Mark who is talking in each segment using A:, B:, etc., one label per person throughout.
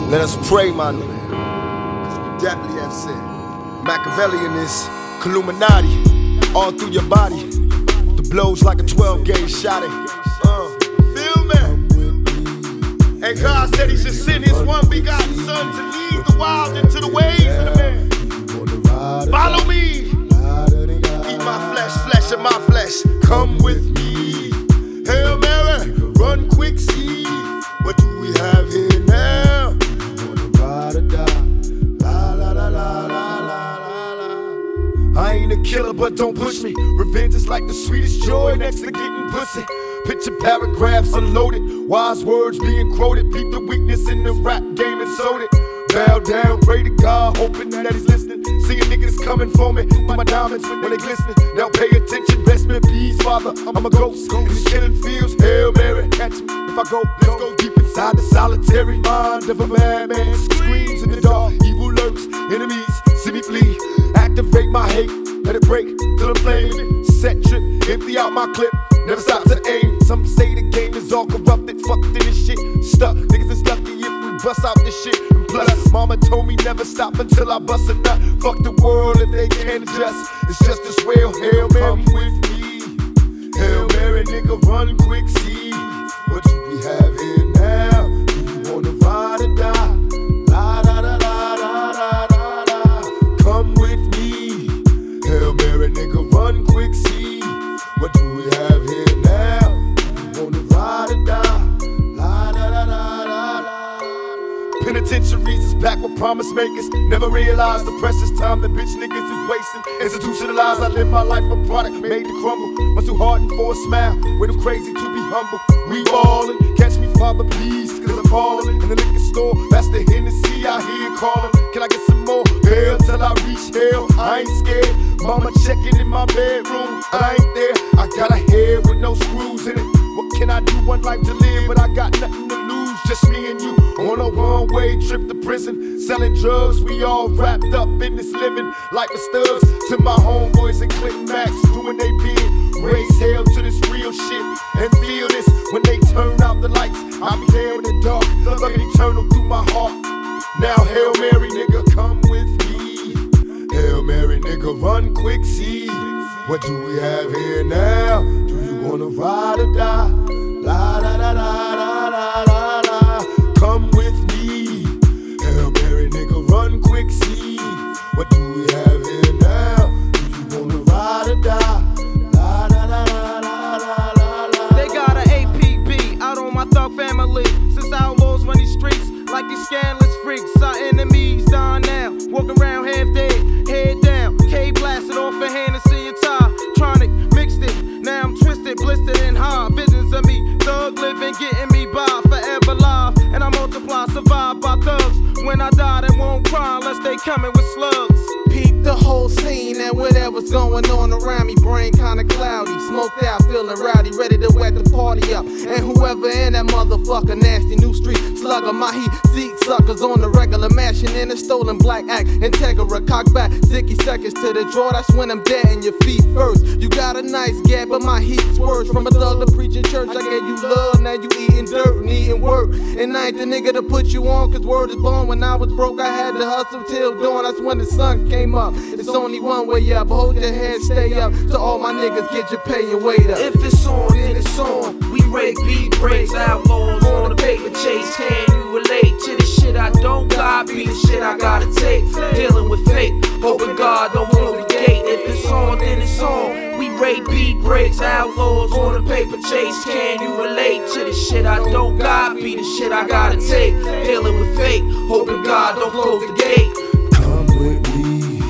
A: Let us pray, my nigga. Cause we definitely have sin. Machiavellian is Illuminati all through your body. The blows like a 12-gauge shot. Feel me? And God said he should send his one begotten son to lead the wild into the ways of the man. Follow me. Eat my flesh, flesh of my flesh. Come with me. Hail Mary, run quick, see. What do we have here now? Ride or die. La la la la la la la. I ain't a killer, but don't push me. Revenge is like the sweetest joy next to getting pussy. Picture paragraphs unloaded, wise words being quoted. Peep the weakness in the rap game and sold it. Bow down, pray to God, hoping that he's listening. Seeing niggas coming for me, my diamonds when they glistening. Now pay attention, rest in peace, Father. I'm a ghost in these killing fields. Hail Mary, catch me if I go. Let's go deep inside the solitary mind of a madman. Screams in the dark, evil lurks, enemies see me flee. Activate my hate, let it break till I'm flaming. Set trip, empty out my clip. Never stop to aim. Some say the game is all corrupted. Fucked in this shit. Stuck. Niggas is lucky if we bust out this shit. And plus, mama told me never stop until I bust a nut. Fuck the world if they can't adjust. It's just as well. Hail Mary, come with me. Hail Mary, nigga, run quick, see. What do we have here now? Do you wanna ride or die? La da da da da da da da. Come with me. Hail Mary, nigga, run quick, see. What do we have here now? You wanna ride or die? La da da da da da. Penitentiaries is packed with promise makers. Never realized the precious time that bitch niggas is wasting. Institutionalized, I live my life a product made to crumble. Much too hardened for a smile, way too crazy to be humble. We ballin', catch me, Father, please, cause I'm falling. In the liquor store, that's the Hennessy I hear calling. Can I get some more? Hell till I reach hell, I ain't scared. Mama checking in my bedroom, I ain't there. I got a head with no screws in it. What can I do? One life to live, but I got nothing to lose. Just me and you on a one-way trip to prison. Selling drugs, we all wrapped up in this living. Like the studs to my homeboys and Clinton Max doing they bid. Raise hell to this real shit and feel this when they turn out the lights. I'll be there in the dark, looking eternal through my heart. Now Hail Mary, nigga, come with me. Hail Mary, nigga, run quick, see. What do we have here now? Do you wanna ride or die? La da da da da da da da. Come with me. Hail Mary, nigga, run quick, see. What do we have here now? Do you wanna ride or die? La da da da da da da.
B: They got an APB out on my thug family. Since outlaws run these streets like these scandalous freaks. Our enemies dying now, walk around half dead, head down. K blasted off a Hennessy and tie. Tronic mixed it, now I'm twisted, blistered and high. Visions of me, thug living, getting me by, forever live. And I multiply, survived by thugs. When I die, they won't cry unless they coming with slugs.
C: Peep the whole scene and whatever's going on around me. Brain kinda cloudy, smoked out, feeling rowdy, ready to wet the party up. And whoever in that motherfucker, nasty new street slugger, my heat seat suckers on the regular, mashing in a stolen black act. Integra, cock back, 60 seconds to the draw. That's when I'm dead in your feet first. You got a nice gap, but my heat's worse. From a thug to preaching church, I gave you love, now you eating dirt and eating work. And I ain't the nigga to put you on, cause word is born. When I was broke, I had to hustle till dawn. That's when the sun came up. It's only one way up, hold your head, stay up. To all my niggas, get your pay and wait up.
D: If it's on, then it's on. We rake beat breaks, outlaws on the paper chase. Can you relate to the shit I don't got? Be the shit I gotta take. Dealing with fate, hoping God don't close the gate. If it's on, then it's on. We rake beat breaks, outlaws on the paper chase. Can you relate to the shit I don't got? Be the shit I gotta take. Dealing with fate, hoping God don't close the gate.
A: Come with me.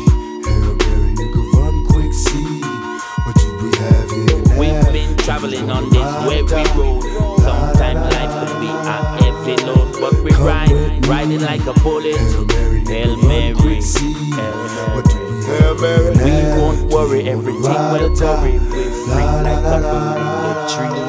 A: Hail Mary, nigga, run quick, see. What do we have here now?
E: We've been traveling on this weary road. Sometimes life can be a heavy load, but we riding like a bullet.
A: Hail Mary,
E: Hail
A: nigga,
E: Mary,
A: run quick, see. What do we have here now?
E: We won't worry, everything will worry. We're free like a bird in the tree.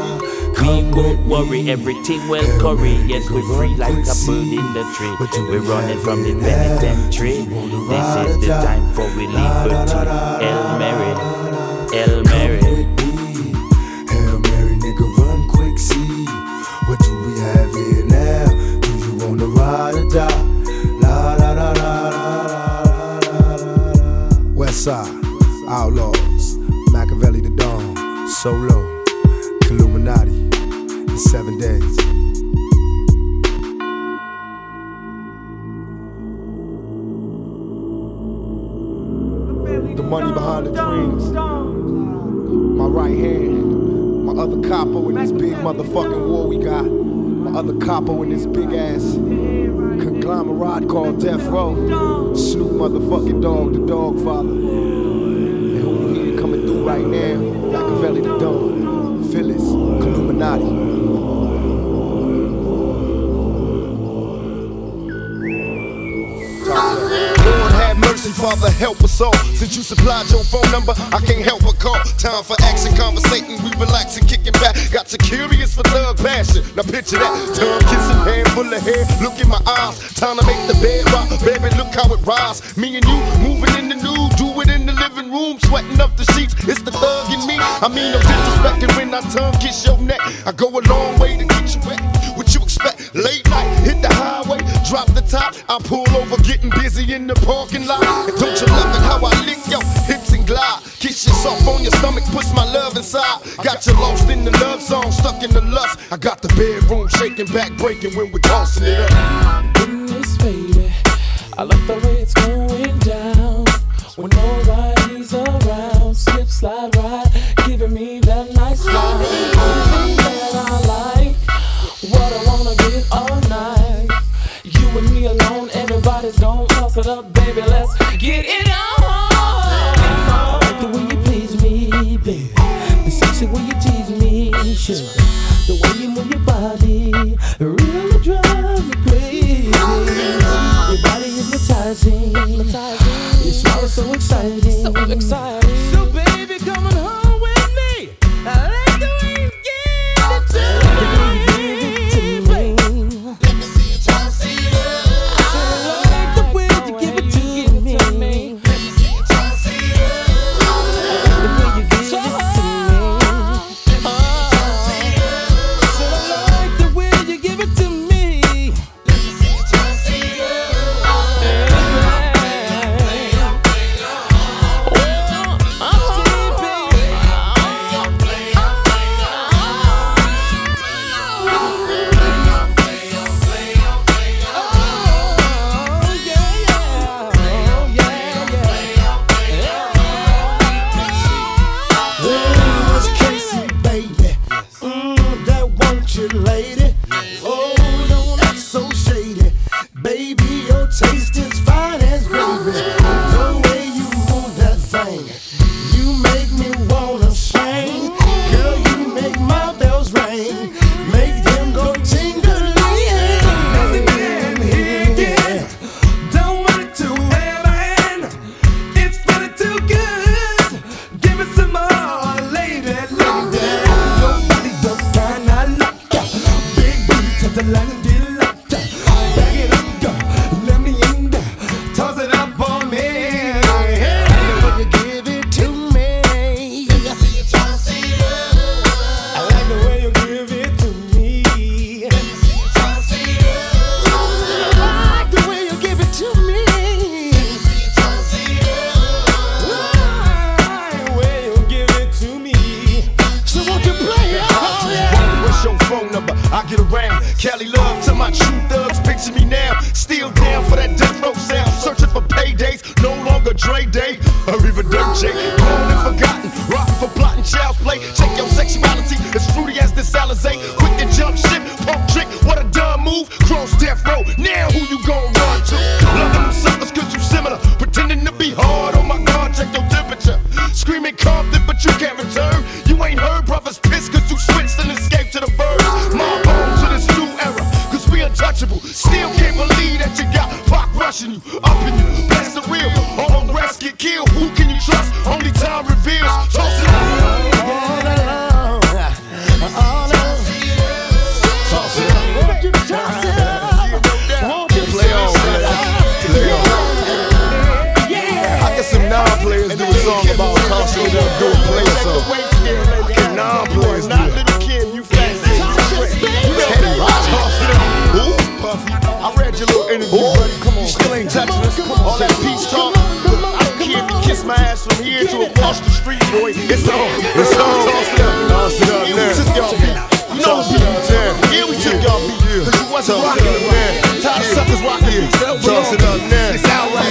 E: We won't worry, everything will curry. Yes, we're free like a bird in the tree. We're running from the penitentiary. This is the time for we liberty. Hail Mary, Hail Mary.
A: Hail Mary, nigga, run quick, see. What do we have here now? Do you wanna
F: gonna ride or die. La la la la la la la.
A: Westside, Outlaws, Machiavelli the Don, Solo, Illuminati, in 7 days. The money behind the dreams. My right hand, my other capo in this big motherfucking war we got. My other capo in this big ass conglomerate called Death Row. Snoop motherfucking Dogg, the Dog Father. And who you hear coming through right now, Machiavelli the Don, Phyllis, Illuminati. Lord have mercy, Father, help us all. Since you supplied your phone number, I can't help but call. Time for action, conversating, we relaxing, kicking back. Got you curious for thug passion. Now picture that, tongue kissing, hand full of hair. Look in my eyes, time to make the bed rock. Baby, look how it rise. Me and you moving in the nude, do it in the living room, sweating up the sheets. It's the thug in me. I mean, I'm disrespecting when I tongue kiss your neck. I go a long way to get you wet. What you expect? Late night, hit the highway, drop the top. I pull over, getting busy in the parking lot. And don't you love it how I lick your hips and glide? Kiss you soft on your stomach, push my love inside. Got you lost in the love song, stuck in the lust. I got the bedroom shaking, back breaking when we're tossing it up.
G: Goodness, baby, I love the way it's going down. When nobody's around, slip, slide, ride, giving me that nice ride. Everything that I like, what I wanna get all night. You and me alone, everybody's gon' toss it up, baby, let's get it on. I like the way you please me, baby, the sexy way you tease me, sure. The way you move your body really drives me crazy. Your body hypnotizing, your smile is so exciting, so exciting. So baby, come on home with me. I like the way you give it to me. Let me see you try to see it. I like the way you give it to me. Let me see you try to see it. I like the way you give it to me.
F: Lady, oh, don't act so shady. Baby, your taste is fine as gravy. The way you move that thing, you make me wanna sing. Girl, you make my bells ring, make them go tingling. Yeah. Don't want it to heaven, it's feeling too good. Give it some more, lady, lady. Your body the kind I love. The line did like that. Bag it up, girl. Let me in there. Toss it up on me. Hey. The way you give it to me. Let me see you try to see it. I like the way you give it to me. Let me see you try to see it. I like the way you give it to me. Let me see you try to see it. I like the way you give it to me. So won't you play it?
A: What's your phone number? I get around. Cali love to my true thugs, picture me now. Still down for that death row sound. Searching for paydays, no longer Dre Day or even Dirt J. Gone and forgotten, rockin' for plotting child's play. Check your sexuality, as fruity as this Alizé. Quick to jump ship, pump trick, what a dumb move. Cross death row, now who you gon' run to? Loving them suckers cause you similar, pretending to be hard. Oh my God, check your temperature. Screaming Compton, but you can't return. You ain't heard brothers piss cause you switched and escaped to the birds. My home to this new era, cause we untouchable. Still can't believe that you got Pac rushing you, up in you, blast the wheel. All the rest get killed, who can you trust? Only time reveals, toss it up.
F: All alone, toss it up. Won't you toss it up? Won't you play on?
A: I get some non-players do a song about tossing it up, do a play song. Can non-players do it?
B: Little Kim, you fancy.
A: You know, toss it up. Ooh, Puffy. read your little interview, buddy. Come on, you still ain't touching us. All that peace talk. I don't care if you kiss my ass from here to across the street, boy. It's on. It's on. Toss it up now. We took y'all beat. You know what we did. Yeah, we took y'all beat. Cause you wasn't rocking.